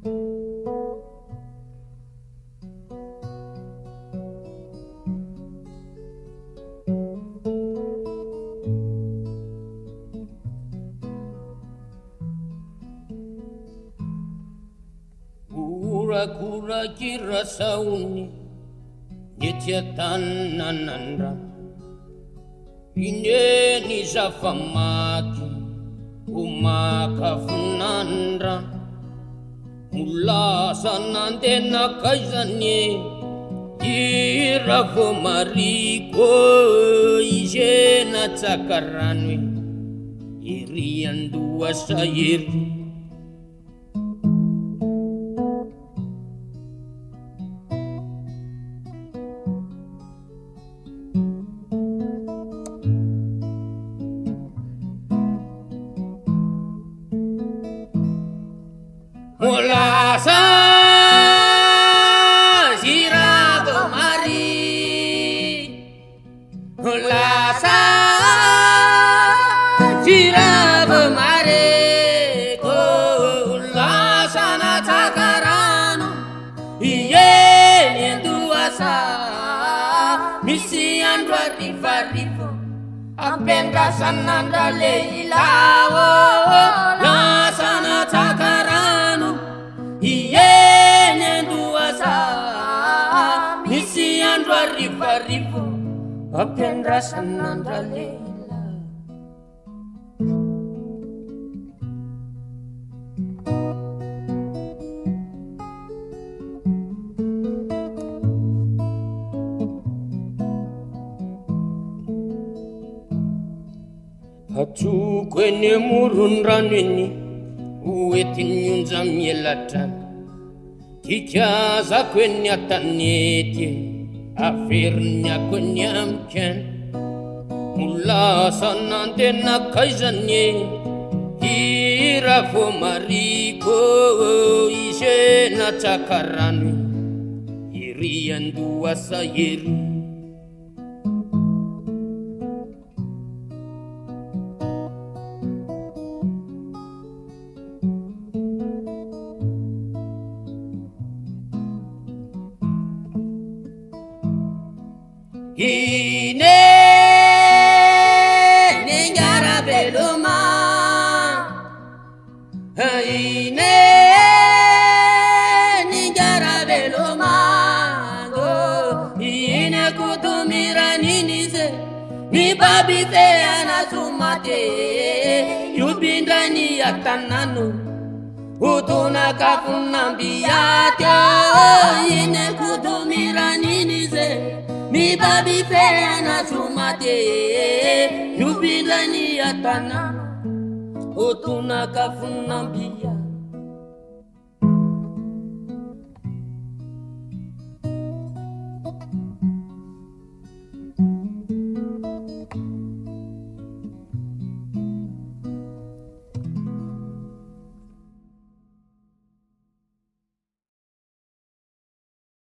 Kura-kura kirasauni Netiatananandra Ineni zafamaki Umakafunandra Mulasa nandena kaizanye Iravo mariko Ijena tsakaranwe Iriandua sayiri Mulasa zirado mari Mulasa zirado mari Mulasa na takarano Iye yenduasa Misi andwa rifa Apenda sananda leilao Lasa na takarano Iene nduasa Misi andwa rifa Apendra sanandra leila Hatu kwenye murunranweni Uetinyunza mielatan Kichaza kwenye taneti Afirnya kwenye mchen Mulasa nandena kaizanye Irafo mariko Ishe na takarani Iriandua sayiri Ine ningara beloma Ine ningara beloma Go Ine kutumira ninize Ni babi te anasumate Yubindani yatanano Utuna kafunambiyate Ine kutumira ninize Mi babi fe na sumate Yubindani yatana Utuna kafunambia